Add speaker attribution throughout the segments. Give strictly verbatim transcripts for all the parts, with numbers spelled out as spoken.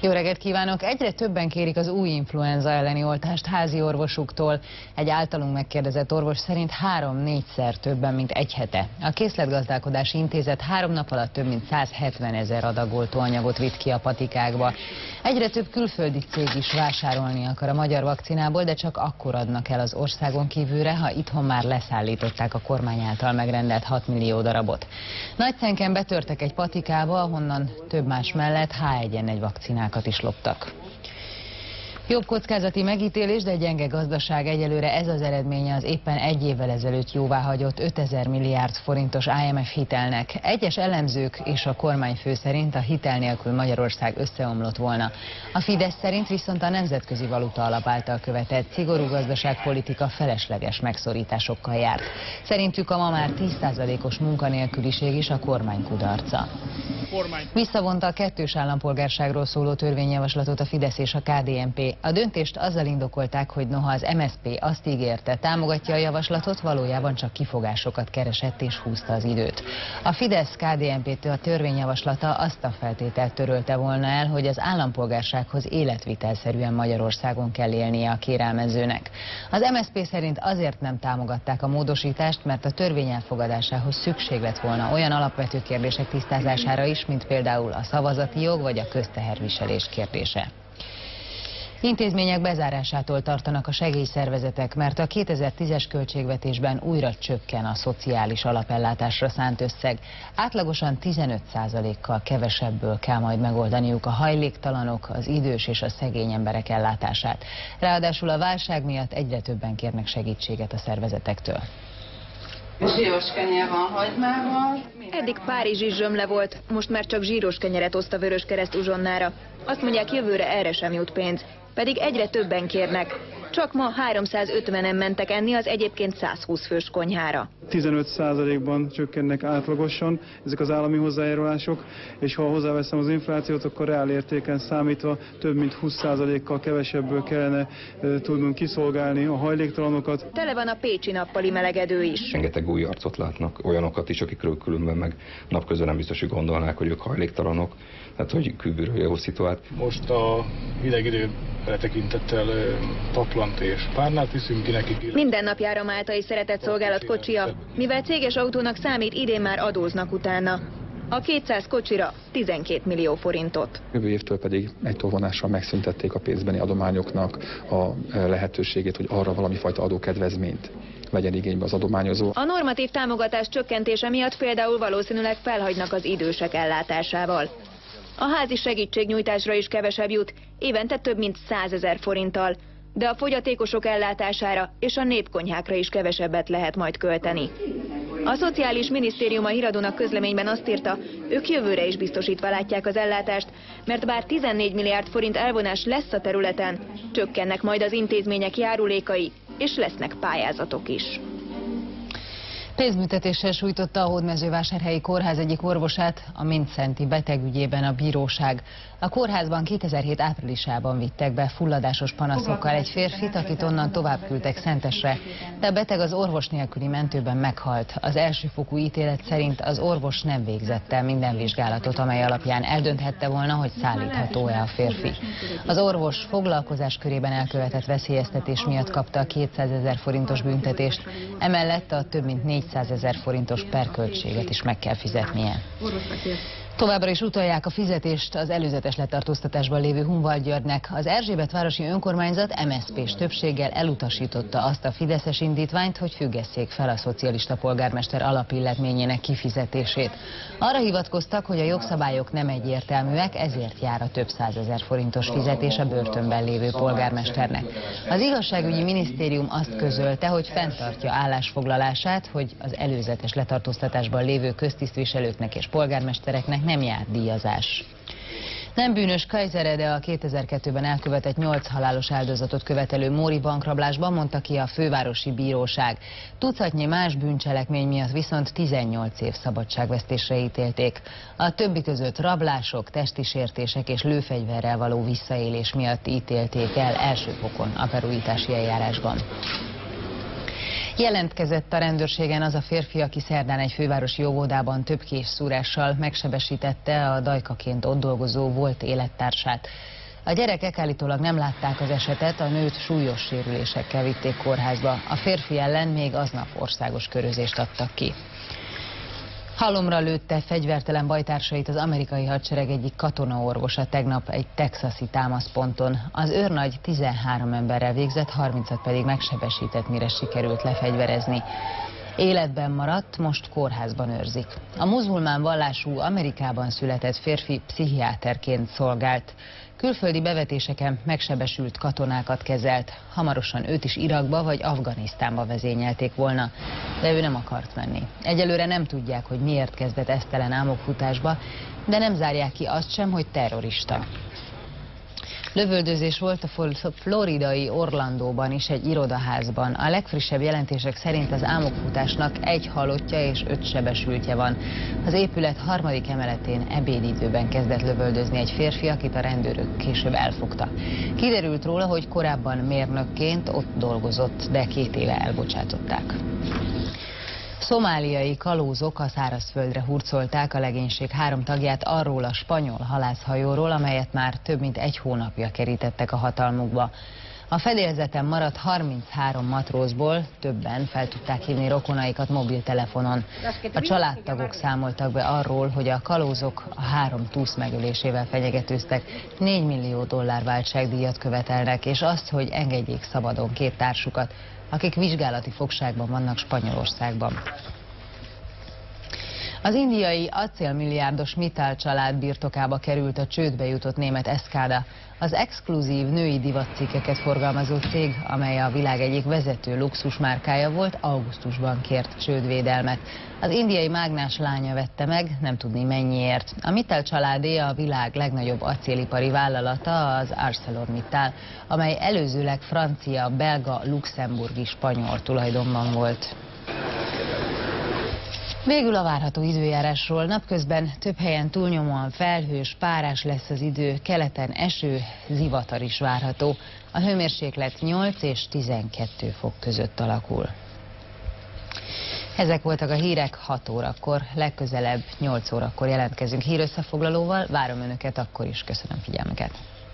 Speaker 1: Jó reggelt kívánok! Egyre többen kérik az új influenza elleni oltást házi orvosuktól. Egy általunk megkérdezett orvos szerint három-négyszer többen, mint egy hete. A Készletgazdálkodási Intézet három nap alatt több mint százhetven ezer adag oltóanyagot vitt ki a patikákba. Egyre több külföldi cég is vásárolni akar a magyar vakcinából, de csak akkor adnak el az országon kívülre, ha itthon már leszállították a kormány által megrendelt hat millió darabot. Nagycenken betörtek egy patikába, ahonnan több más mellett há egy en egy vakcinákat is loptak. Jobb kockázati megítélés, de gyenge gazdaság, egyelőre ez az eredménye az éppen egy évvel ezelőtt jóváhagyott ötezer milliárd forintos i em ef hitelnek. Egyes elemzők és a kormányfő szerint a hitel nélkül Magyarország összeomlott volna. A Fidesz szerint viszont a Nemzetközi Valuta Alap által követett szigorú gazdaságpolitika felesleges megszorításokkal járt. Szerintük a ma már tíz százalékos munkanélküliség is a kormány kudarca. Visszavonta a kettős állampolgárságról szóló törvényjavaslatot a Fidesz és a ká dé en pé. A döntést azzal indokolták, hogy noha az em es zé pé azt ígérte, támogatja a javaslatot, valójában csak kifogásokat keresett és húzta az időt. A Fidesz ká dé en pé-től a törvényjavaslata azt a feltételt törölte volna el, hogy az állampolgársághoz életvitelszerűen Magyarországon kell élnie a kérelmezőnek. Az em es zé pé szerint azért nem támogatták a módosítást, mert a törvény elfogadásához szükség lett volna olyan alapvető kérdések tisztázására is, mint például a szavazati jog vagy a közteherviselés kérdése. Intézmények bezárásától tartanak a segélyszervezetek, mert a kétezer-tízes költségvetésben újra csökken a szociális alapellátásra szánt összeg. Átlagosan tizenöt százalékkal kevesebből kell majd megoldaniuk a hajléktalanok, az idős és a szegény emberek ellátását. Ráadásul a válság miatt egyre többen kérnek segítséget a szervezetektől.
Speaker 2: Zsíros kenyér van hagymával.
Speaker 3: Eddig párizsi zsömle volt, most már csak zsíros kenyeret oszt a Vöröskereszt uzsonnára. Azt mondják, jövőre erre sem jut pénz, pedig egyre többen kérnek. Csak ma háromszázötvenen mentek enni az egyébként százhúsz fős konyhára.
Speaker 4: tizenöt százalékban csökkennek átlagosan ezek az állami hozzájárulások, és ha hozzáveszem az inflációt, akkor reál értéken számítva több mint húsz százalékkal kevesebből kellene e, tudnunk kiszolgálni a hajléktalanokat.
Speaker 3: Tele van a pécsi nappali melegedő is.
Speaker 5: Rengeteg új arcot látnak, olyanokat is, akikről különben meg napközben nem biztos, hogy gondolnák, hogy ők hajléktalanok, tehát hogy kívülről jó szituált.
Speaker 6: Most a hideg idő tekintettel paplant és párnát viszünk ki nekik.
Speaker 3: Minden napjára Máltai Szeretett Szolgálat kocsia, mivel céges autónak számít, idén már adóznak utána. A kétszáz kocsira tizenkét millió forintot.
Speaker 7: Jövő évtől pedig egy tolvonással megszüntették a pénzbeni adományoknak a lehetőségét, hogy arra valami fajta adókedvezményt vegyen igénybe az adományozó.
Speaker 3: A normatív támogatás csökkentése miatt például valószínűleg felhagynak az idősek ellátásával. A házi segítségnyújtásra is kevesebb jut, évente több mint százezer forinttal, de a fogyatékosok ellátására és a népkonyhákra is kevesebbet lehet majd költeni. A Szociális Minisztérium a Híradónak közleményben azt írta, ők jövőre is biztosítva látják az ellátást, mert bár tizennégy milliárd forint elvonás lesz a területen, csökkennek majd az intézmények járulékai, és lesznek pályázatok is.
Speaker 1: Pénzbüntetéssel sújtotta a Hódmezővásárhelyi kórház egyik orvosát a Mindszenty betegügyében a bíróság. A kórházban kétezer-hét áprilisában vittek be fulladásos panaszokkal egy férfit, akit onnan tovább küldtek Szentesre, de a beteg az orvos nélküli mentőben meghalt. Az elsőfokú ítélet szerint az orvos nem végzett el minden vizsgálatot, amely alapján eldönthette volna, hogy szállítható-e a férfi. Az orvos foglalkozás körében elkövetett veszélyeztetés miatt kapta a kétszázezer forintos büntetést, emellett a több mint négyszázezer forintos perköltséget is meg kell fizetnie. Továbbra is utalják a fizetést az előzetes letartóztatásban lévő Hunvald Györgynek. Az Erzsébetvárosi önkormányzat em es zé pés többséggel elutasította azt a fideszes indítványt, hogy függesszék fel a szocialista polgármester alapilletményének kifizetését. Arra hivatkoztak, hogy a jogszabályok nem egyértelműek, ezért jár a több százezer forintos fizetés a börtönben lévő polgármesternek. Az igazságügyi minisztérium azt közölte, hogy fenntartja állásfoglalását, hogy az előzetes letartóztatásban lévő köztisztviselőknek és polgármestereknek nem jár díjazás. Nem bűnös Kaiser Ede a kétezer-kettőben elkövetett nyolc halálos áldozatot követelő Móri bankrablásban, mondta ki a fővárosi bíróság. Tucatnyi más bűncselekmény miatt viszont tizennyolc év szabadságvesztésre ítélték. A többi között rablások, testi sértések és lőfegyverrel való visszaélés miatt ítélték el első fokon a peruítási eljárásban. Jelentkezett a rendőrségen az a férfi, aki szerdán egy fővárosi óvodában több késszúrással megsebesítette a dajkaként ott dolgozó volt élettársát. A gyerekek állítólag nem látták az esetet, a nőt súlyos sérülésekkel vitték kórházba. A férfi ellen még aznap országos körözést adtak ki. Halomra lőtte fegyvertelen bajtársait az amerikai hadsereg egyik katonaorvosa tegnap egy texasi támaszponton. Az őrnagy tizenhárom emberrel végzett, harmincat pedig megsebesített, mire sikerült lefegyverezni. Életben maradt, most kórházban őrzik. A muzulmán vallású Amerikában született férfi pszichiáterként szolgált. Külföldi bevetéseken megsebesült katonákat kezelt. Hamarosan őt is Irakba vagy Afganisztánba vezényelték volna, de ő nem akart menni. Egyelőre nem tudják, hogy miért kezdett esztelen álmokfutásba, de nem zárják ki azt sem, hogy terrorista. Lövöldözés volt a floridai Orlandóban is, egy irodaházban. A legfrissebb jelentések szerint az álmokfutásnak egy halottja és öt sebesültje van. Az épület harmadik emeletén ebédidőben kezdett lövöldözni egy férfi, akit a rendőrök később elfogta. Kiderült róla, hogy korábban mérnökként ott dolgozott, de két éve elbocsátották. Szomáliai kalózok a szárazföldre hurcolták a legénység három tagját arról a spanyol halászhajóról, amelyet már több mint egy hónapja kerítettek a hatalmukba. A fedélzeten maradt harminchárom matrózból többen fel tudták hívni rokonaikat mobiltelefonon. A családtagok számoltak be arról, hogy a kalózok a három túsz megölésével fenyegetőztek, négy millió dollár váltságdíjat követelnek, és azt, hogy engedjék szabadon két társukat, akik vizsgálati fogságban vannak Spanyolországban. Az indiai acélmilliárdos Mittal család birtokába került a csődbe jutott német Escada, az exkluzív női divatcikkeket forgalmazó cég, amely a világ egyik vezető luxusmárkája volt, augusztusban kért csődvédelmet. Az indiai mágnás lánya vette meg, nem tudni mennyiért. A Mittal családé a világ legnagyobb acélipari vállalata, az ArcelorMittal, amely előzőleg francia, belga, luxemburgi, spanyol tulajdonban volt. Végül a várható időjárásról. Napközben több helyen túlnyomóan felhős, párás lesz az idő, keleten eső, zivatar is várható. A hőmérséklet nyolc és tizenkettő fok között alakul. Ezek voltak a hírek hat órakor, legközelebb nyolc órakor jelentkezünk hírösszefoglalóval. Várom Önöket akkor is. Köszönöm figyelmüket.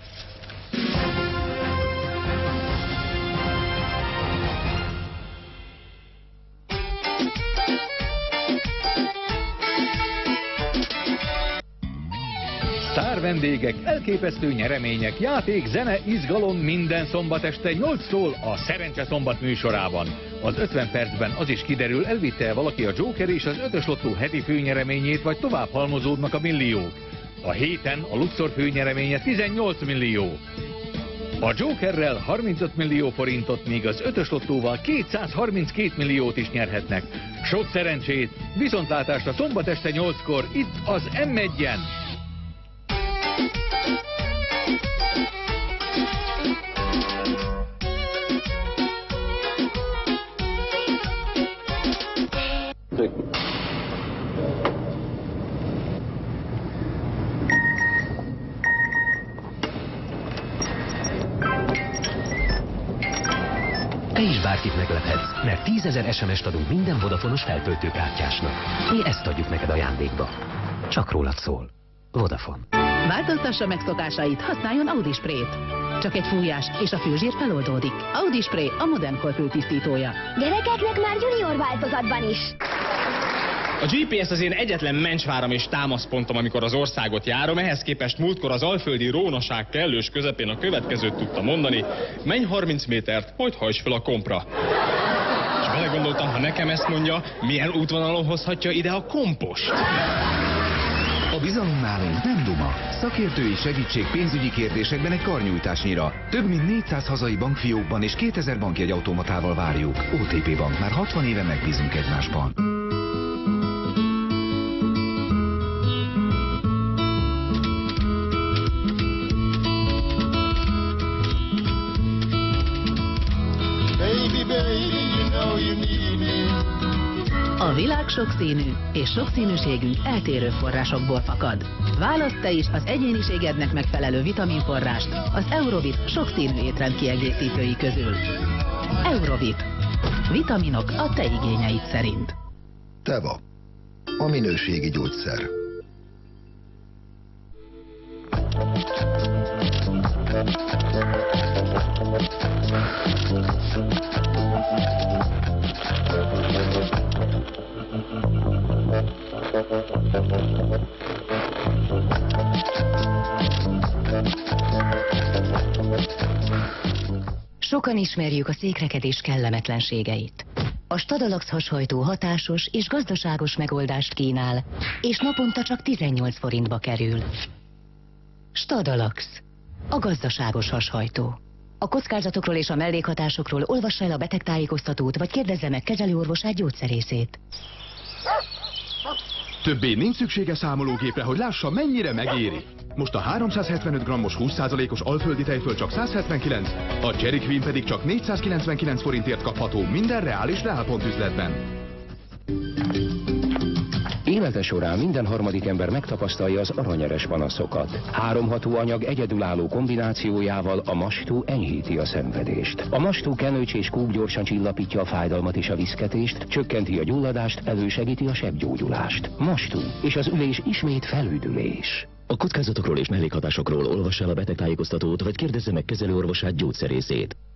Speaker 8: Sztár vendégek, elképesztő nyeremények, játék, zene, izgalom minden szombat este nyolctól a Szerencse Szombat műsorában. Az ötven percben az is kiderül, elvitte valaki a Joker és az ötös lottó heti főnyereményét, vagy tovább halmozódnak a milliók. A héten a Luxor főnyereménye tizennyolc millió. A Jokerrel harmincöt millió forintot, míg az ötös lottóval kétszázharminckét milliót is nyerhetnek. Sok szerencsét, viszontlátásra szombat este nyolckor itt az M egyen.
Speaker 9: Te is bárkit meglephetsz, mert tízezer es em es-t adunk minden Vodafonos feltöltőkártyásnak. Mi ezt adjuk neked ajándékba. Csak rólad szól. Vodafone.
Speaker 10: Változtassa meg szokásait, használjon Audi Spray-t. Csak egy fújás, és a főzsír feloldódik. Audi Spray a modern korfültisztítója.
Speaker 11: Gyerekeknek már junior változatban is.
Speaker 12: A gé pé es az én egyetlen mencsváram és támaszpontom, amikor az országot járom, ehhez képest múltkor az alföldi rónaság kellős közepén a következőt tudta mondani: menj harminc métert, majd hajts fel a kompra. És belegondoltam, ha nekem ezt mondja, milyen útvonalon hozhatja ide a kompost?
Speaker 13: A bizalom nálunk nem duma. Szakértői segítség pénzügyi kérdésekben egy karnyújtásnyira. Több mint négyszáz hazai bankfiókban és kétezer bankjegyautomatával várjuk. o té pé Bank, már hatvan éve megbízunk egymásban.
Speaker 10: A világ sokszínű, és sokszínűségünk eltérő forrásokból fakad. Választ te is az egyéniségednek megfelelő vitaminforrást az Eurovit sokszínű étrend kiegészítői közül. Eurovit. Vitaminok a te igényeid szerint.
Speaker 14: Teva, a minőségi gyógyszer.
Speaker 15: Sokan ismerjük a székrekedés kellemetlenségeit. A Stadalax hashajtó hatásos és gazdaságos megoldást kínál, és naponta csak tizennyolc forintba kerül. Stadalax, a gazdaságos hashajtó. A kockázatokról és a mellékhatásokról olvassa el a betegtájékoztatót, vagy kérdezze meg kezelőorvosát, gyógyszerészét.
Speaker 16: Többé nincs szüksége számológépre, hogy lássa, mennyire megéri. Most a háromszázhetvenöt grammos húsz százalékos alföldi tejföl csak száz hetvenkilenc, a Cherry Queen pedig csak négyszázkilencvenkilenc forintért kapható minden reális Reálpont üzletben.
Speaker 9: Élete során minden harmadik ember megtapasztalja az aranyeres panaszokat. Három hatóanyag egyedülálló kombinációjával a Mastú enyhíti a szenvedést. A Mastú kenőcs és kúk gyorsan csillapítja a fájdalmat és a viszketést, csökkenti a gyulladást, elősegíti a sebgyógyulást. Mastú, és az ülés ismét felüdülés.
Speaker 17: A kockázatokról és mellékhatásokról olvassa el a betegtájékoztatót, vagy kérdezze meg kezelőorvosát, gyógyszerészét.